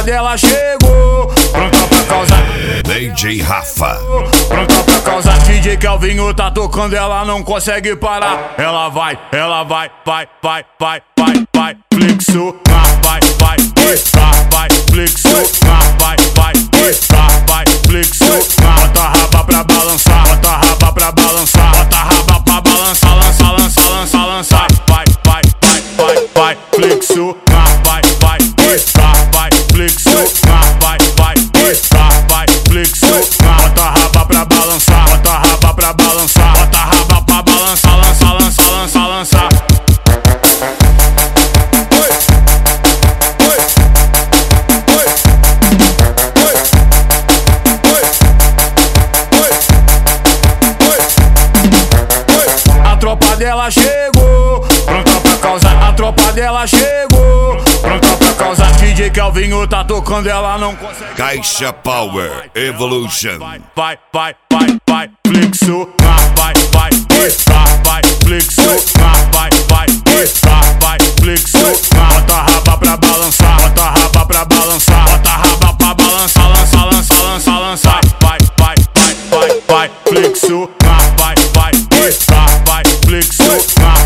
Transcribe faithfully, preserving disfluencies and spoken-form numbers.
dela chegou, pronta pra causar. D J Rafa, Pronta pra causar. D J Kelvinho tá tocando, ela não consegue parar. Ela vai, ela vai, vai, vai, vai, vai, vai, flexo, vai, vai, vai, vai, flexo, vai, vai, vai, flexo. Bota a raba pra balançar, bota a raba pra balançar, bota a raba pra balançar, lança, lança, lança, lança. Vai, vai, vai, vai, vai, flexo, vai, vai, vai, flexo, vai, vai, vai, flexo. Bota a raba pra balançar, bota a raba pra balançar, bota a raba pra balançar, lança, lança, lança, lança. A tropa dela chegou, pronta pra causar. A tropa dela chegou, pronta pra causar. D J Kelvinho tá tocando, ela não consegue. Caixa Power Evolution. Vai, vai, vai, vai, vai, flexo, vai, vai, vai, vai, flexo, vai, vai, vai, flexo. Bota a raba pra balançar, bota a raba pra balançar, bota a raba pra balançar, lança, lança, lança, lança. Vai, vai, vai, vai, vai, flexo, vai, vai, vai, vai, flexo.